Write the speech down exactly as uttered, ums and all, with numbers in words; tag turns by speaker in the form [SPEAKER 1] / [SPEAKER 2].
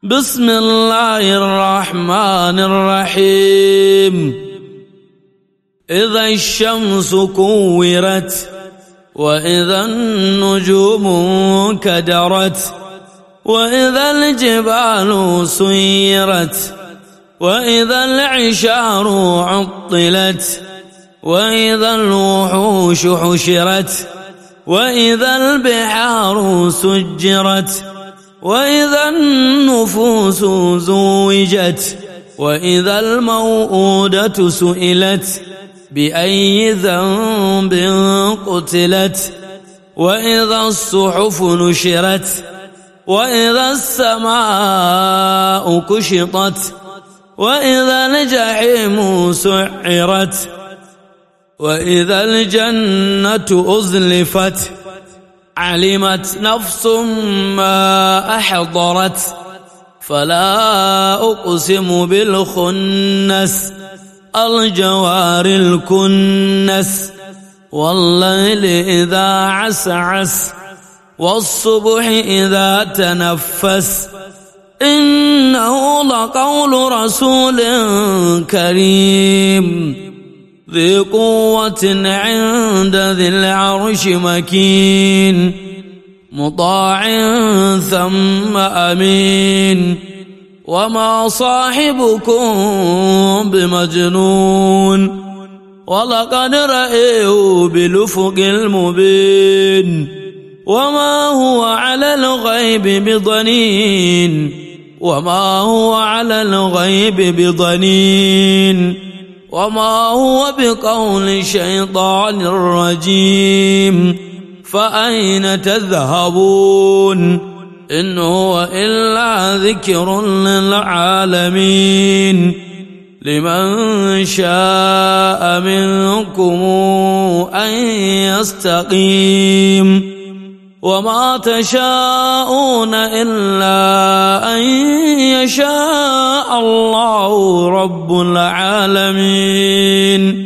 [SPEAKER 1] بسم الله الرحمن الرحيم. إذا الشمس كورت وإذا النجوم انكدرت وإذا الجبال سيرت وإذا العشار عطلت وإذا الوحوش حشرت وإذا البحار سجرت وإذا النفوس زوجت وإذا الموءودة سئلت بأي ذنب قتلت وإذا الصحف نشرت وإذا السماء كشطت وإذا الجحيم سعرت وإذا الجنة أزلفت علمت نفس ما أحضرت فلا أقسم بالخنس الجوار الكنس والليل إذا عسعس والصبح إذا تنفس إنه لقول رسول كريم ذي قوة عند ذي العرش مكين مطاع ثم أمين وما صاحبكم بمجنون ولقد رأيه بالأفق المبين وما هو على الغيب بضنين وما هو على الغيب بضنين وما هو بقول شيطان رجيم فأين تذهبون إن هو إلا ذكر للعالمين لمن شاء منكم أن يستقيم وما تشاءون إلا أن يشاء الله رب العالمين.